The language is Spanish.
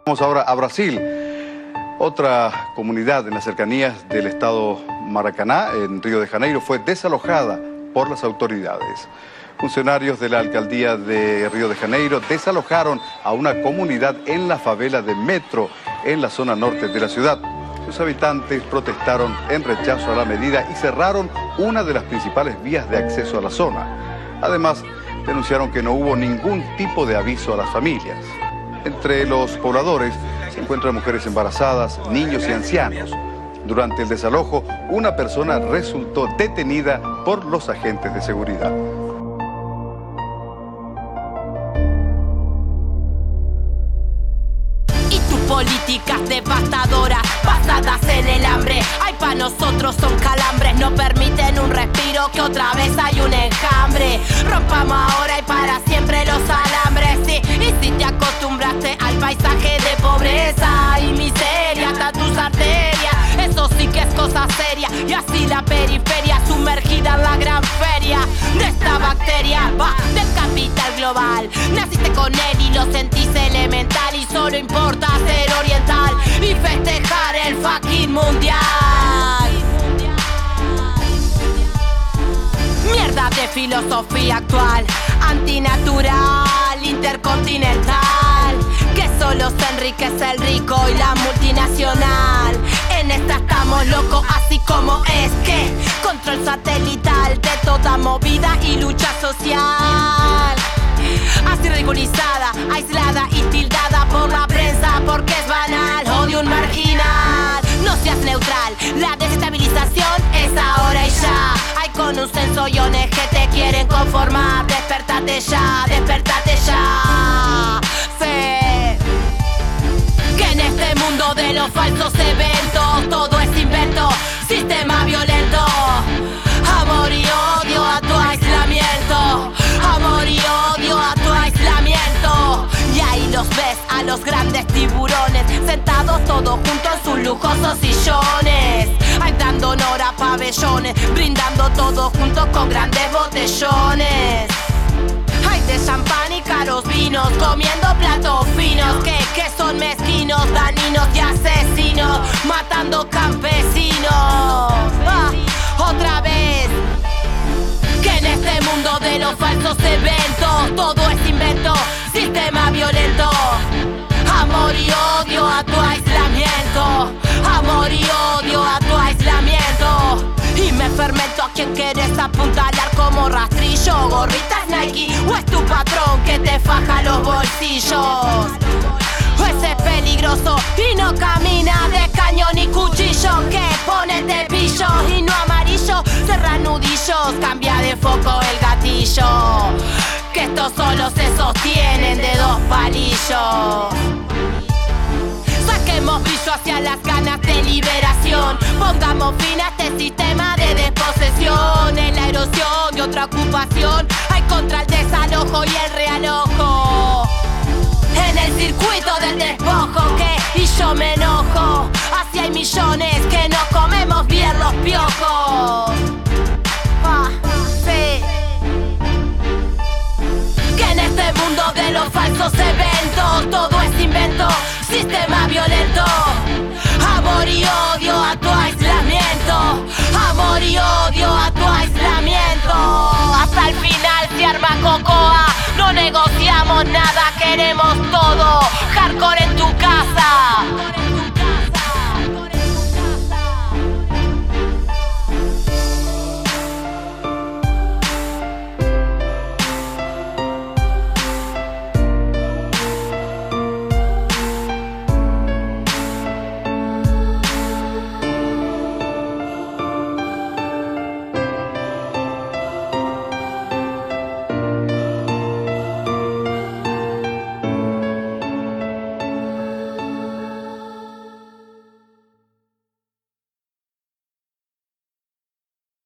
Vamos ahora a Brasil, otra comunidad en las cercanías del estado Maracaná, en Río de Janeiro, fue desalojada por las autoridades. Funcionarios de la alcaldía de Río de Janeiro desalojaron a una comunidad en la favela de Metro, en la zona norte de la ciudad. Los habitantes protestaron en rechazo a la medida y cerraron una de las principales vías de acceso a la zona. Además, denunciaron que no hubo ningún tipo de aviso a las familias. Entre los pobladores se encuentran mujeres embarazadas, niños y ancianos. Durante el desalojo, una persona resultó detenida por los agentes de seguridad. Y tus políticas devastadoras, basadas en el hambre, ay, pa' nosotros son calambres, no permiten un respiro, que otra vez hay un enjambre. Rompamos ahora y para siempre los alambres, sí. Y si te acostumbraste al paisaje de pobreza y miseria hasta tus arterias, eso sí que es cosa seria. Y así la periferia sumergida en la gran feria de esta bacteria, va, del capital global. Naciste con él y lo sentís elemental, y solo importa ser oriental y festejar el fucking mundial. Mierda de filosofía actual, antinatural, intercontinental, que solo se enriquece el rico y la multinacional. En esta estamos locos, así como es que control satelital de toda movida y lucha social. Así ridiculizada, aislada y tildada por la prensa porque es banal o de un marginal. No seas neutral, la desestabilización es ahora y ya. Hay con un censo y ONG te quieren conformar. Despertate ya, despertate ya. Sé que en este mundo de los falsos eventos todo es invento, sistema violento. Amor y odio a tu aislamiento, amor y odio a tu aislamiento. Y ahí los ves a los grandes tiburones, sentados todos juntos en sus lujosos sillones. Ay, dando honor a pabellones, brindando todos juntos con grandes botellones. Ay, de champán y caros vinos, comiendo platos finos que son mezquinos, dañinos y asesinos, matando campesinos. Otra vez, que en este mundo de los falsos eventos todo es invento, sistema violento. Amor y odio a tu aislamiento, amor y odio a tu aislamiento. Y me fermento a quien quieres apuntalar como rastrillo. Gorritas Nike o es tu patrón que te faja los bolsillos. O ese es peligroso y no camina de cañón ni cuchillo, que pone de pillo y no amarillo. Cerra nudillos, cambia de foco el gatillo, que estos solo se sostienen de dos palillos. Saquemos brillo hacia las ganas de liberación, pongamos fin a este sistema de desposesión. En la erosión y otra ocupación hay contra el desalojo y el realojo. En el circuito del despojo que y yo me enojo, así hay millones que no comemos bien los piojos. Sí. Que en este mundo de los falsos eventos todo es invento, sistema violento. Amor y odio a tu aislamiento, amor y odio a tu aislamiento. Hasta el final se arma cocoa, no negociamos nada, queremos todo. Hardcore en tu casa.